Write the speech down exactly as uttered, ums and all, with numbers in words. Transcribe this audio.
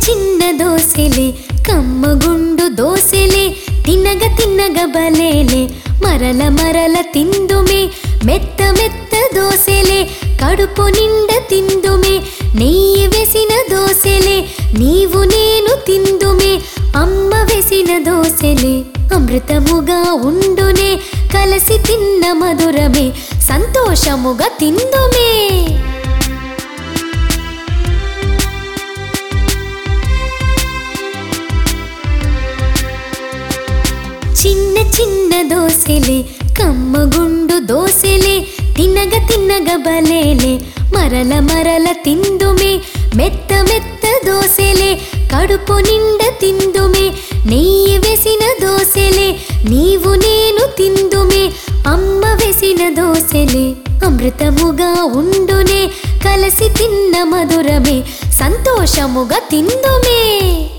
చిన్న దోసెలే కమ్మగుండు దోసెలే తినగ తిన్నగ బలేలే మరల మరల తిందుమే మెత్త మెత్త దోసెలే కడుపు నిండ తిందుమే నెయ్యి వేసిన దోసెలే నీవు నేను తిందుమే అమ్మ వేసిన దోసెలే అమృతముగా ఉండునే కలసి తిన్న మధురమే సంతోషముగా తిందుమే చిన్న చిన్న దోసెలే కమ్మగుండు దోసెలే తినగ తిన్నగ బలేలే మరల మరల తిందుమే మెత్త మెత్త దోసెలే కడుపు నిండ తిందుమే నెయ్యి వేసిన దోసెలే నీవు నేను తిందుమే అమ్మ వేసిన దోసెలే అమృతముగా ఉండునే కలసి తిన్న మధురమే సంతోషముగా తిందుమే।